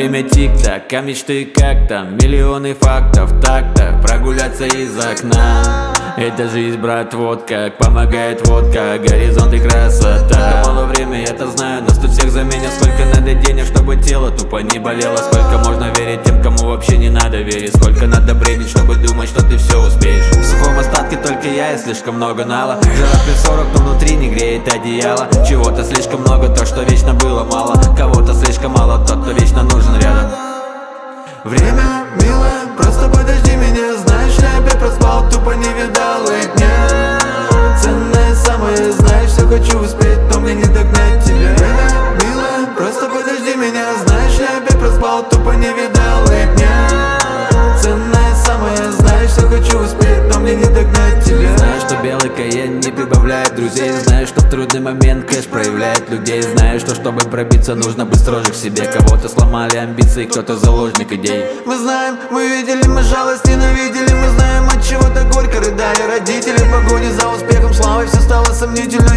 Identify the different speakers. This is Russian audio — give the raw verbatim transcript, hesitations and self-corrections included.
Speaker 1: время тик-так, а мечты как там, миллионы фактов, так-то прогуляться из окна. Это жизнь, брат, вот как помогает водка, горизонт и красота. Мало время, я-то знаю, нас тут всех заменят. Сколько надо денег, чтобы тело тупо не болело? Сколько можно верить тем, кому вообще не надо верить? Сколько надо бредить, чтобы думать, что ты все успеешь? В сухом остатке только я и слишком много нала. Жара плюс сорок, но внутри не греет одеяло. Чего-то слишком много, то, что вечно было мало. Кого-то слишком мало, тот, кто вечно нужен рядом.
Speaker 2: Время, милая, просто подожди меня. Знаешь, я опять проспал, тупо не видал и дня. Ценное самое, знаешь, все хочу успеть, но мне не догнать тебя. Время, милая, просто подожди меня. Знаешь, я опять проспал, тупо не видал и дня. Ценное самое, знаешь, все хочу успеть, но мне не догнать тебя.
Speaker 1: Знаешь, что белый Каен не прибавляет друзей. Знаешь, что в трудный момент кэш проявляет людей. Знаешь, что чтобы пробиться, нужно быть строже к себе. Кого-то сломали амбиции, кто-то заложник идей.
Speaker 2: Мы знаем, мы видели, мы жалость ненавидели. Мы знаем, от чего-то горько рыдали родители. В погоне за успехом, славой все стало сомнительно.